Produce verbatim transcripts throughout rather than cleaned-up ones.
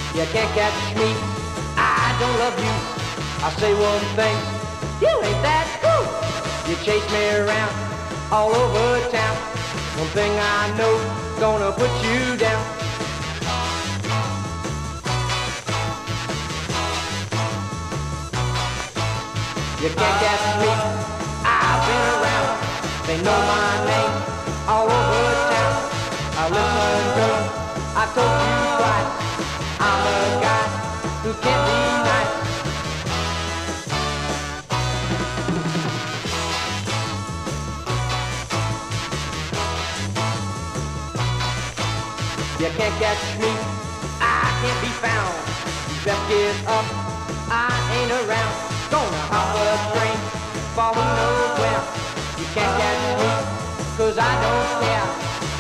You can't catch me, I don't love you. I say one thing, you ain't that cool. You chase me around all over town. One thing I know, gonna put you down. You can't catch me, I've been around. They know my name all over town. I listen good, I told you twice. I'm a guy who can't be nice. You can't catch me, I can't be found. You best get up, I ain't around. Gonna hop a train, for who knows where. You can't catch me, cause I don't care.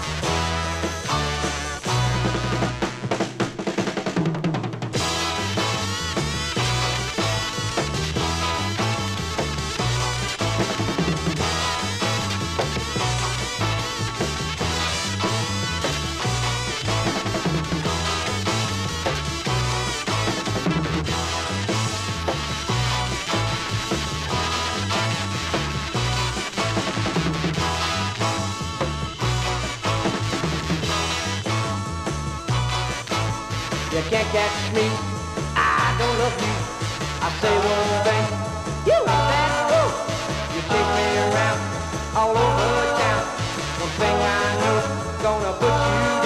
You can't catch me, I don't love you. I say one thing, you ain't that cool. You chase me around all over town. One thing I know, gonna put you